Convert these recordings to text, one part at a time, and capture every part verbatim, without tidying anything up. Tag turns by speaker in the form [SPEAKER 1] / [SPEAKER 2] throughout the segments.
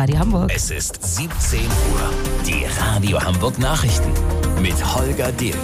[SPEAKER 1] Radio Hamburg.
[SPEAKER 2] Es ist siebzehn Uhr. Die Radio Hamburg Nachrichten mit Holger Dirk.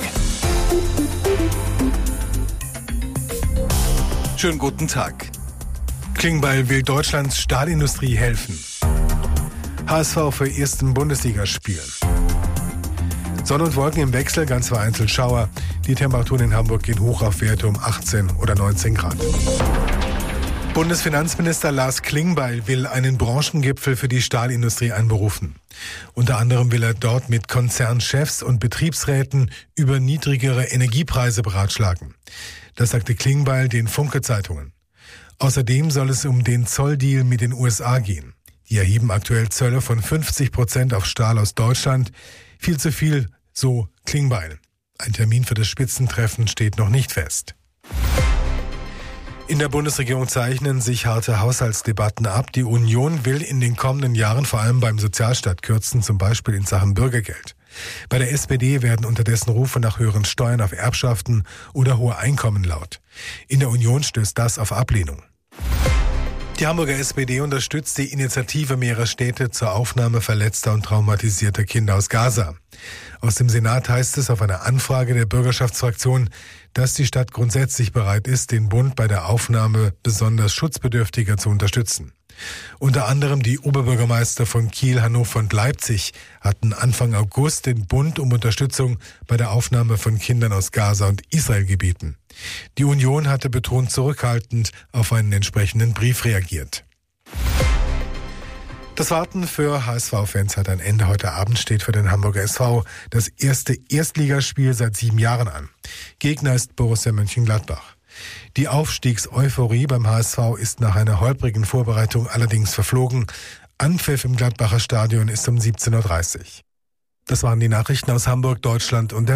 [SPEAKER 3] Schönen guten Tag. Klingbeil will Deutschlands Stahlindustrie helfen. H S V für ersten Bundesligaspielen. Sonne und Wolken im Wechsel, ganz vereinzelt Schauer. Die Temperaturen in Hamburg gehen hoch auf Werte um achtzehn oder neunzehn Grad. Bundesfinanzminister Lars Klingbeil will einen Branchengipfel für die Stahlindustrie einberufen. Unter anderem will er dort mit Konzernchefs und Betriebsräten über niedrigere Energiepreise beratschlagen. Das sagte Klingbeil den Funke-Zeitungen. Außerdem soll es um den Zolldeal mit den U S A gehen. Die erheben aktuell Zölle von fünfzig Prozent auf Stahl aus Deutschland. Viel zu viel, so Klingbeil. Ein Termin für das Spitzentreffen steht noch nicht fest. In der Bundesregierung zeichnen sich harte Haushaltsdebatten ab. Die Union will in den kommenden Jahren vor allem beim Sozialstaat kürzen, zum Beispiel in Sachen Bürgergeld. Bei der S P D werden unterdessen Rufe nach höheren Steuern auf Erbschaften oder hohe Einkommen laut. In der Union stößt das auf Ablehnung. Die Hamburger S P D unterstützt die Initiative mehrerer Städte zur Aufnahme verletzter und traumatisierter Kinder aus Gaza. Aus dem Senat heißt es auf eine Anfrage der Bürgerschaftsfraktion, dass die Stadt grundsätzlich bereit ist, den Bund bei der Aufnahme besonders Schutzbedürftiger zu unterstützen. Unter anderem die Oberbürgermeister von Kiel, Hannover und Leipzig hatten Anfang August den Bund um Unterstützung bei der Aufnahme von Kindern aus Gaza und Israel gebeten. Die Union hatte betont zurückhaltend auf einen entsprechenden Brief reagiert. Das Warten für H S V-Fans hat ein Ende. Heute Abend steht für den Hamburger S V das erste Erstligaspiel seit sieben Jahren an. Gegner ist Borussia Mönchengladbach. Die Aufstiegseuphorie beim H S V ist nach einer holprigen Vorbereitung allerdings verflogen. Anpfiff im Gladbacher Stadion ist um siebzehn Uhr dreißig. Das waren die Nachrichten aus Hamburg, Deutschland und der